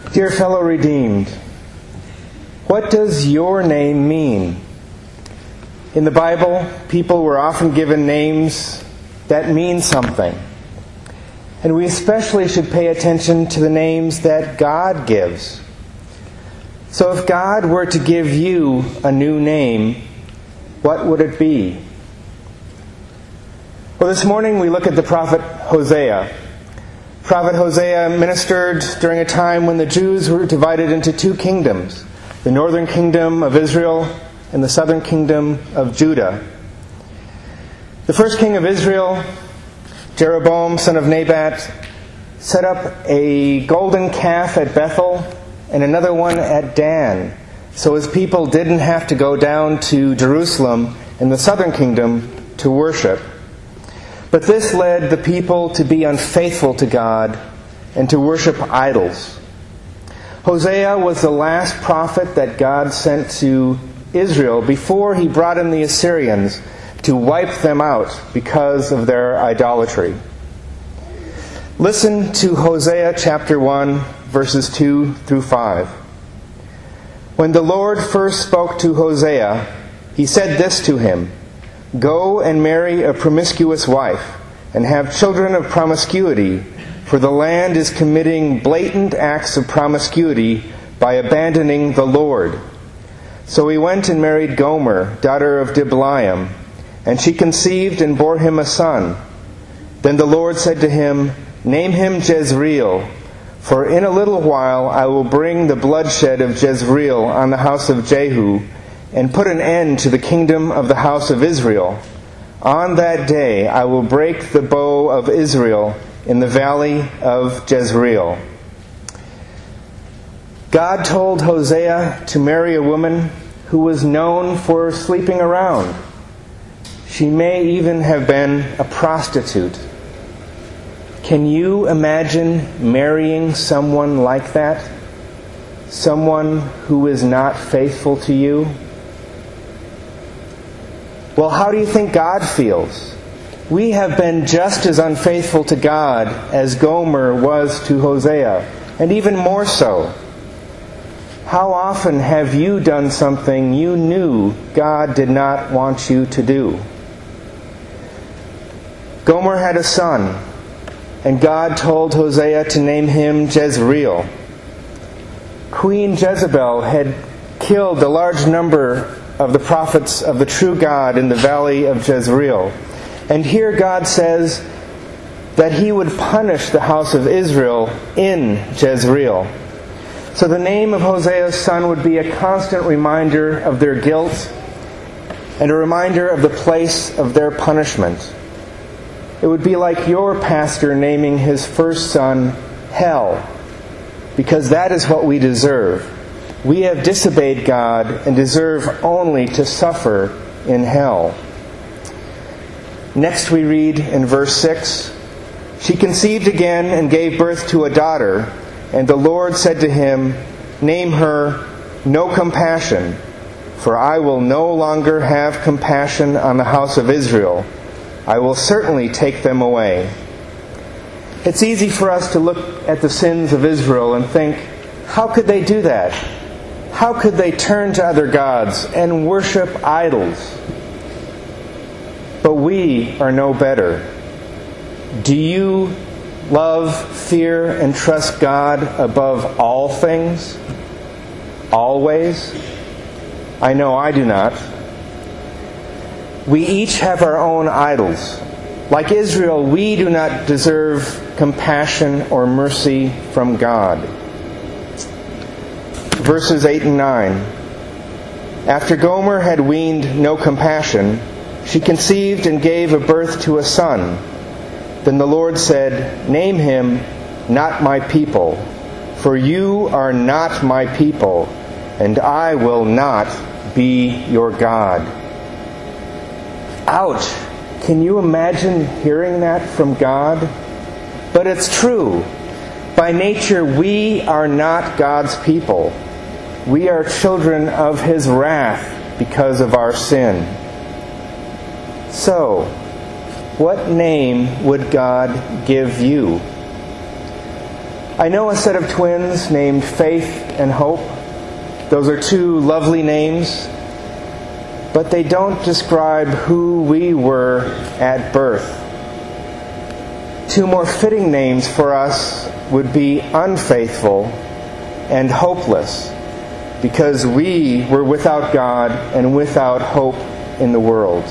Dear fellow redeemed, what does your name mean? In the Bible, people were often given names that mean something. And we especially should pay attention to the names that God gives. So if God were to give you a new name, what would it be? Well, this morning we look at the prophet Hosea. Prophet Hosea ministered during a time when the Jews were divided into two kingdoms, the northern kingdom of Israel and the southern kingdom of Judah. The first king of Israel, Jeroboam, son of Nebat, set up a golden calf at Bethel and another one at Dan, so his people didn't have to go down to Jerusalem in the southern kingdom to worship. But this led the people to be unfaithful to God and to worship idols. Hosea was the last prophet that God sent to Israel before he brought in the Assyrians to wipe them out because of their idolatry. Listen to Hosea chapter 1, verses 2 through 5. When the Lord first spoke to Hosea, he said this to him, "Go and marry a promiscuous wife, and have children of promiscuity, for the land is committing blatant acts of promiscuity by abandoning the Lord." So he went and married Gomer, daughter of Diblaim, and she conceived and bore him a son. Then the Lord said to him, "Name him Jezreel, for in a little while I will bring the bloodshed of Jezreel on the house of Jehu, and put an end to the kingdom of the house of Israel. On that day I will break the bow of Israel in the valley of Jezreel." God told Hosea to marry a woman who was known for sleeping around. She may even have been a prostitute. Can you imagine marrying someone like that? Someone who is not faithful to you? Well, how do you think God feels? We have been just as unfaithful to God as Gomer was to Hosea, and even more so. How often have you done something you knew God did not want you to do? Gomer had a son, and God told Hosea to name him Jezreel. Queen Jezebel had killed a large number of the prophets of the true God in the valley of Jezreel. And here God says that he would punish the house of Israel in Jezreel. So the name of Hosea's son would be a constant reminder of their guilt and a reminder of the place of their punishment. It would be like your pastor naming his first son Hell, because that is what we deserve. We have disobeyed God and deserve only to suffer in hell. Next we read in verse 6, "She conceived again and gave birth to a daughter, and the Lord said to him, 'Name her No Compassion, for I will no longer have compassion on the house of Israel. I will certainly take them away.'" It's easy for us to look at the sins of Israel and think, how could they do that? How could they turn to other gods and worship idols? But we are no better. Do you love, fear, and trust God above all things? Always? I know I do not. We each have our own idols. Like Israel, we do not deserve compassion or mercy from God. Verses 8 and 9. "After Gomer had weaned no compassion, she conceived and gave a birth to a son. Then the Lord said, 'Name him Not My People, for you are not my people, and I will not be your God.'" Ouch! Can you imagine hearing that from God? But it's true. By nature, we are not God's people. We are children of His wrath because of our sin. So, what name would God give you? I know a set of twins named Faith and Hope. Those are two lovely names, but they don't describe who we were at birth. Two more fitting names for us would be unfaithful and hopeless, because we were without God and without hope in the world.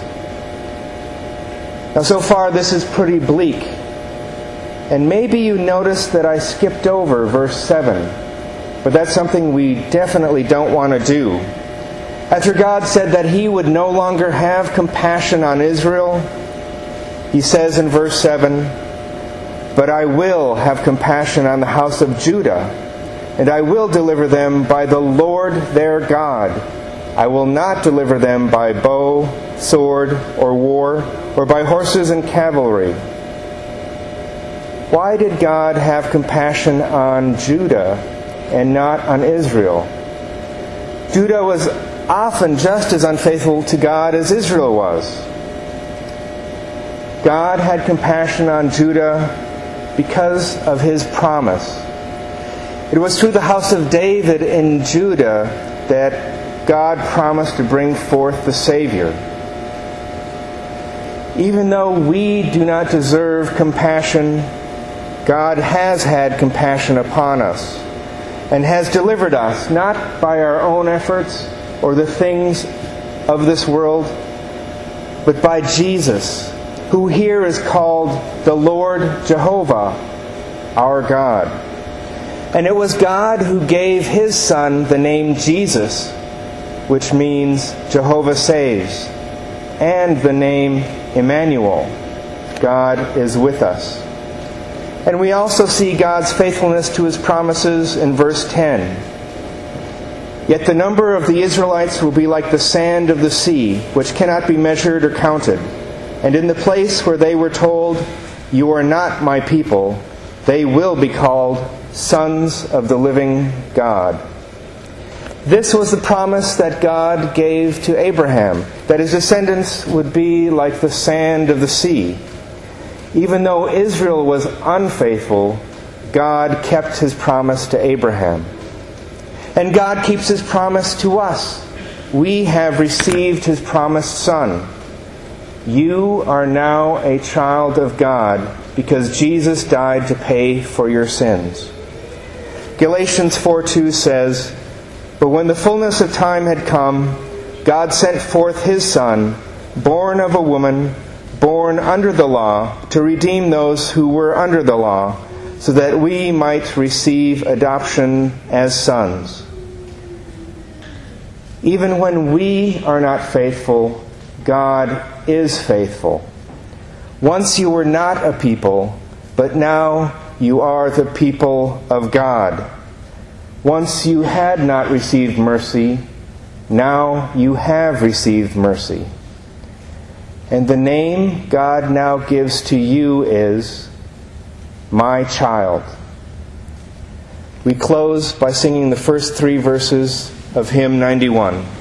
Now, so far this is pretty bleak. And maybe you noticed that I skipped over verse 7. But that's something we definitely don't want to do. After God said that He would no longer have compassion on Israel, He says in verse 7, "But I will have compassion on the house of Judah, and I will deliver them by the Lord their God. I will not deliver them by bow, sword, or war, or by horses and cavalry." Why did God have compassion on Judah and not on Israel? Judah was often just as unfaithful to God as Israel was. God had compassion on Judah because of His promise. It was through the house of David in Judah that God promised to bring forth the Savior. Even though we do not deserve compassion, God has had compassion upon us and has delivered us, not by our own efforts or the things of this world, but by Jesus, who here is called the Lord Jehovah, our God. And it was God who gave His Son the name Jesus, which means Jehovah saves, and the name Emmanuel, God is with us. And we also see God's faithfulness to His promises in verse 10. "Yet the number of the Israelites will be like the sand of the sea, which cannot be measured or counted. And in the place where they were told, 'You are not my people,' they will be called sons of the living God." This was the promise that God gave to Abraham, that his descendants would be like the sand of the sea. Even though Israel was unfaithful, God kept His promise to Abraham. And God keeps His promise to us. We have received His promised Son. You are now a child of God because Jesus died to pay for your sins. Galatians 4:2 says, "But when the fullness of time had come, God sent forth His Son, born of a woman, born under the law, to redeem those who were under the law, so that we might receive adoption as sons." Even when we are not faithful, God is faithful. Once you were not a people, but now you are the people of God. Once you had not received mercy, now you have received mercy. And the name God now gives to you is My Child. We close by singing the first 3 verses of hymn 91.